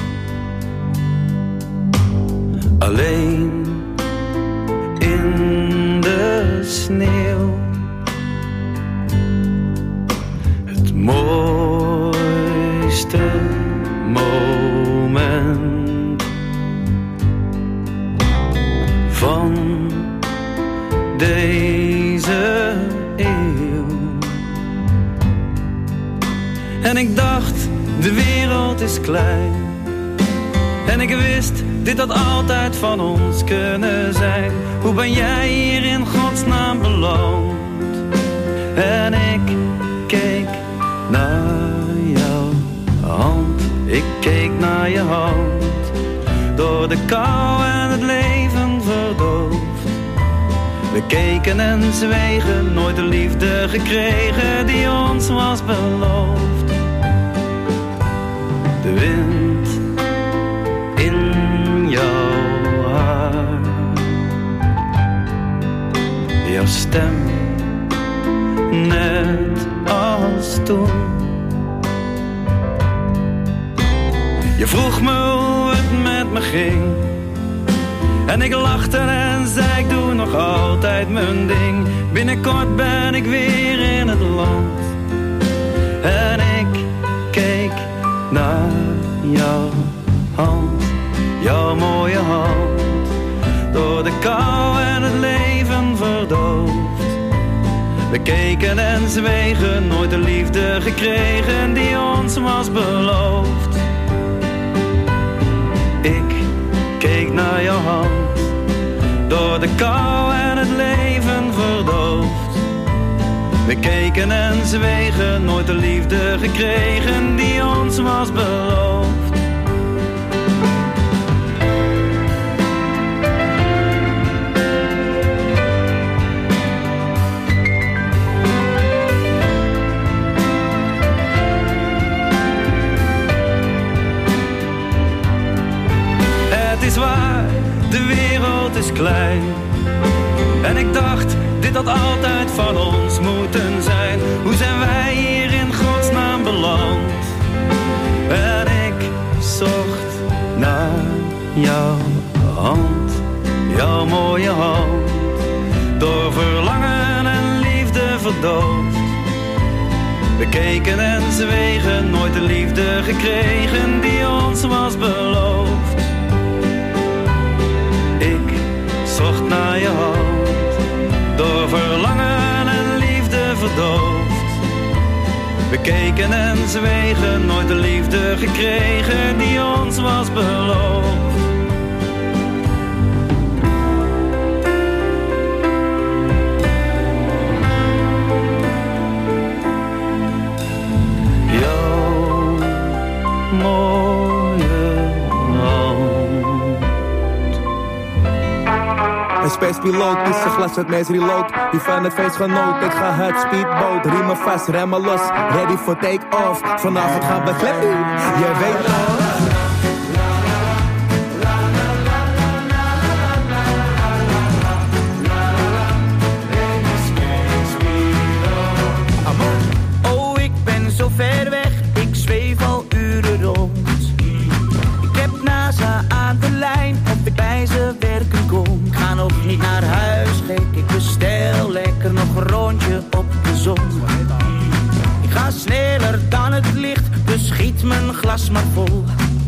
Alleen in de sneeuw. Mooiste moment van deze eeuw. En ik dacht, de wereld is klein. En ik wist, dit had altijd van ons kunnen zijn. Hoe ben jij hier in godsnaam beland? En ik keek naar jouw hand, ik keek naar je hand. Door de kou en het leven verdoofd. We keken en zwegen, nooit de liefde gekregen die ons was beloofd. De wind in jouw haar. Jouw stem, net als toen. Je vroeg me hoe het met me ging. En ik lachte en zei ik doe nog altijd mijn ding. Binnenkort ben ik weer in het land. En ik keek naar jouw hand. Jouw mooie hand. Door de kou en het leven verdoofd. We keken en zwegen, nooit de liefde gekregen die ons was beloofd. Ik keek naar jouw hand, door de kou en het leven verdoofd. We keken en zwegen, nooit de liefde gekregen die ons was beloofd. Het is waar, de wereld is klein. En ik dacht, dit had altijd van ons moeten zijn. Hoe zijn wij hier in godsnaam beland? En ik zocht naar jouw hand, jouw mooie hand. Door verlangen en liefde verdoofd. We keken en zwegen, nooit de liefde gekregen die ons was beloofd. zocht naar je hand, door verlangen en liefde verdoofd. We keken en zwegen, nooit de liefde gekregen die ons was beloofd. Een spacepiloot is zijn glas het meest reload. Die van het feest genoot, ik ga het speedboot. Riemen vast, remmen los, ready for take-off. Vanavond gaan we flappy, je weet al. Oh, ik ben zo ver weg, ik zweef al uren rond. Ik heb NASA aan de lijn, of ik bij ze werken kom. Ik ga nog niet naar huis, gek, ik bestel lekker nog een rondje op de zon. Ik ga sneller dan het licht, dus schiet mijn glas maar vol.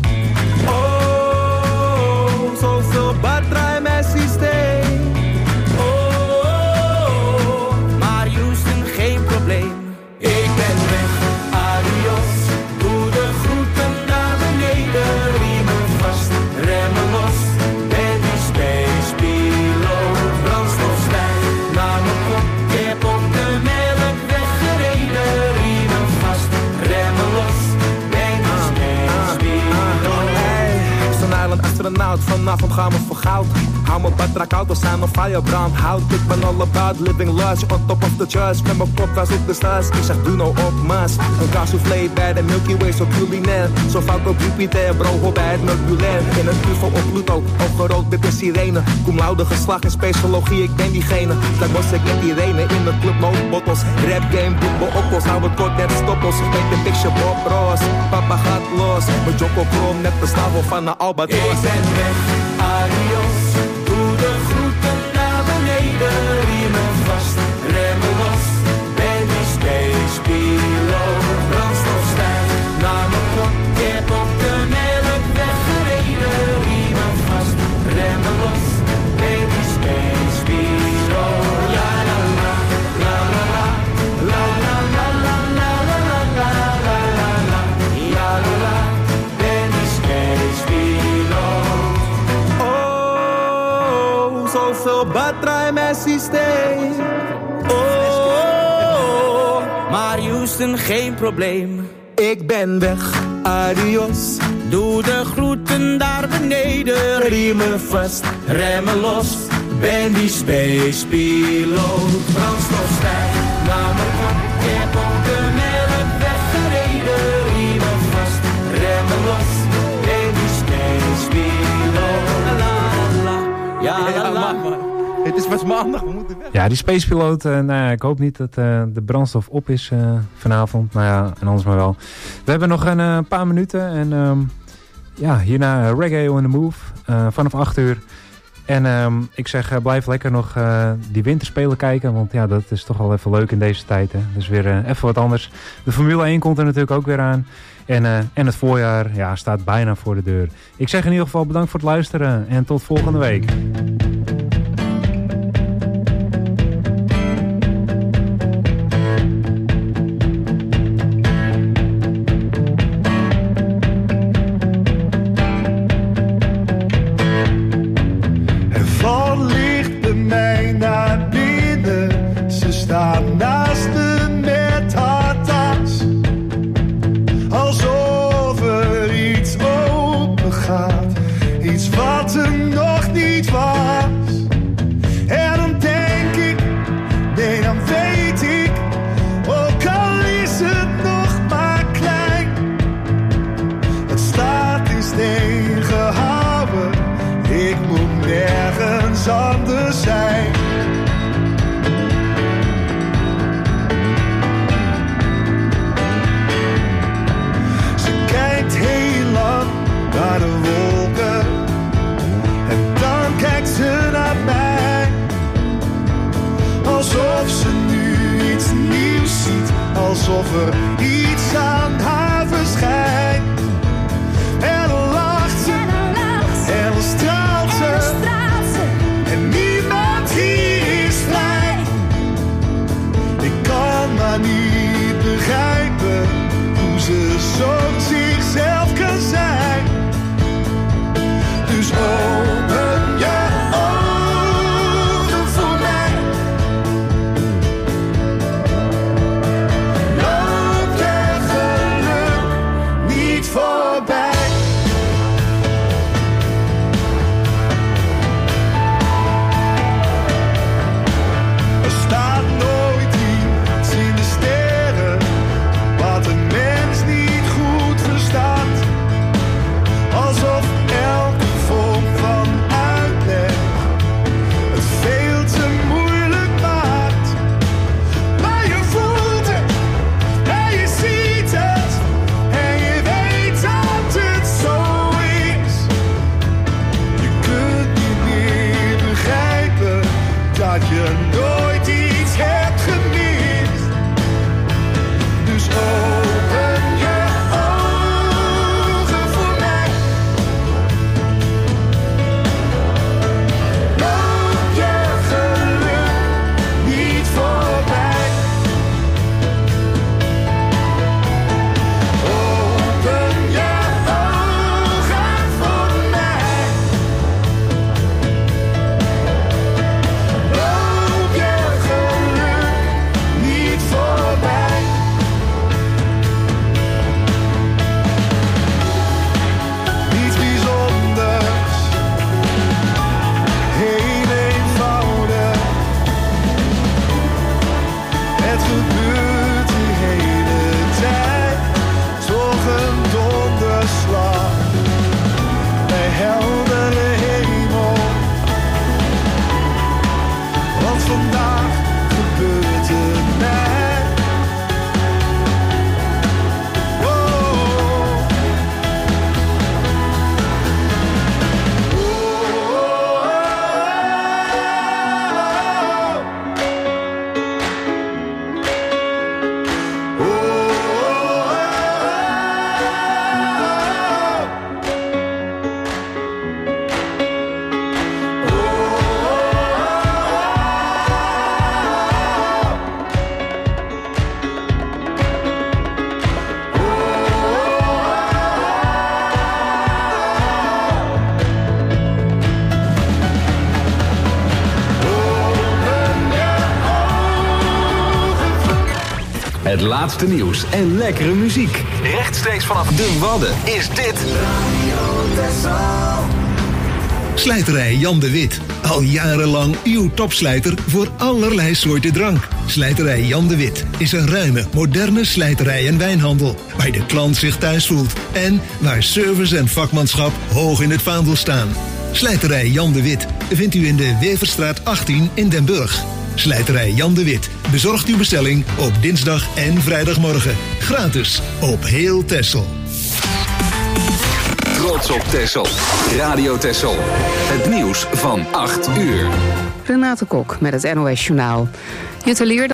Oh, zoveel batterij mijn systeem. Oh, oh, oh, maar Houston, geen probleem. Ik ben weg, adios, doe de groeten naar beneden. Riemen vast, remmen los, ben die space piloot. Brandstofstijn, naar mijn kop, ik heb op de melk weggereden. Riemen vast, remmen los, ben die space piloot. Zo'n island astronaut, vanavond gaan we voor goud. Hou mijn batterij koud, we zijn op fire brand. Hout, ik ben all about living large, on top of the charge. Met mijn kop was op de stars, ik zeg doe nou op Mars. Een cassoufflé bij de Milky Way, zo culinair. Zo fout op Jupiter, bro, hoor bij het Merculair. In een U F O op Pluto, opgerookt met een sirene. Cum laude geslacht in speciologie, ik ben diegene. Dat was ik met Irene, in de club bottles. Rap game, boek me oppels, hou het kort net stoppels. Ik weet de picture Bob Ross, papa gaat los. Mijn jokko krom, net de snavel van de Albatros. Ik ben weg, adios, doe de groeten naar beneden. Riemen vast, remmen los, ben die space piloot. Brandstofstijn, naar mijn kop, ik heb op de melk weggereden. Riemen vast, remmen los, ben die space piloot. Ja la la, la la la, la la la la la la la la la la. Ja la la, ben die space piloot. Oh, zoveel batterij mijn systeem. Oh, oh, oh, maar Houston, geen probleem. Ik ben weg, adios. Doe de groeten daar beneden. Riemen vast, remmen los, ben die space piloot. Brandstofstijn, naar mijn kop, ik heb op de melk weggereden. Riemen vast, remmen los, ben die space piloot. La la la, ja la la. Het is pas maandag, we moeten weg. Ja, die spacepiloot, uh, nou ja, ik hoop niet dat uh, de brandstof op is uh, vanavond. Nou ja, en anders maar wel. We hebben nog een uh, paar minuten en um, ja, hierna uh, Reggae on the Move uh, vanaf acht uur. En um, ik zeg, uh, blijf lekker nog uh, die winterspelen kijken, want ja, dat is toch wel even leuk in deze tijd. Hè? Dus weer uh, even wat anders. De Formule één komt er natuurlijk ook weer aan. En, uh, en het voorjaar ja, staat bijna voor de deur. Ik zeg in ieder geval bedankt voor het luisteren en tot volgende week. Staat naast me met haar tas, alsof er iets open gaat, iets wat er nog niet was. En dan denk ik, nee dan weet ik, ook al is het nog maar klein, het staat in steen gehouden, ik moet nergens anders zijn. Naar de wolken en dan kijkt ze naar mij, alsof ze nu iets nieuws ziet, alsof er iets aan haar verschijnt. En dan lacht ze en dan straalt ze en niet Het laatste nieuws en lekkere muziek. Rechtstreeks vanaf de Wadden is dit Radio Texel. Slijterij Jan de Wit. Al jarenlang uw topslijter voor allerlei soorten drank. Slijterij Jan de Wit is een ruime, moderne slijterij en wijnhandel. Waar de klant zich thuis voelt. En waar service en vakmanschap hoog in het vaandel staan. Slijterij Jan de Wit vindt u in de Weverstraat achttien in Den Burg. Slijterij Jan de Wit bezorgt uw bestelling op dinsdag en vrijdagmorgen. Gratis op heel Texel. Trots op Texel. Radio Texel. Het nieuws van acht uur. Renate Kok met het N O S Journaal. Jutta Leer